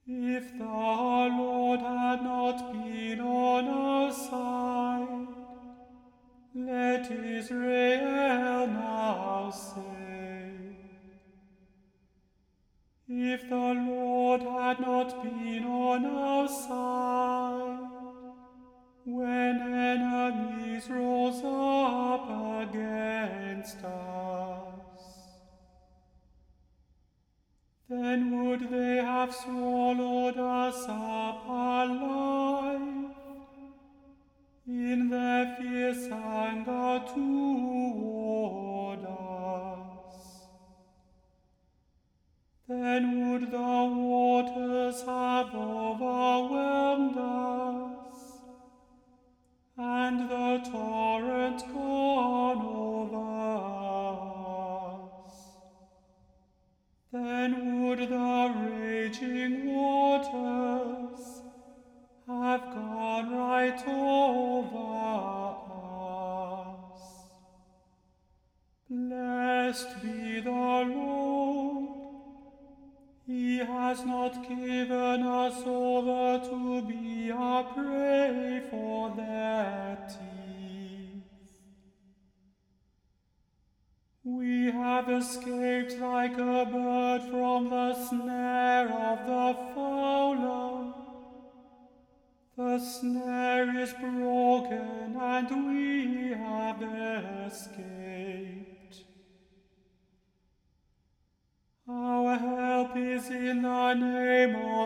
If the Lord had not been on our side, let Israel now say. If the Lord had not been on our side, when enemies rose up against us, then would they have swallowed us up alive in their fierce anger toward us. Then would the waters have overwhelmed us, and the torrent gone over us. Then would the raging waters have gone right over us. Blessed be the Lord. He has not given us over to be a prey for their teeth. We have escaped like a bird from the snare of the fowler. The snare is broken and we have escaped. Our help is in the name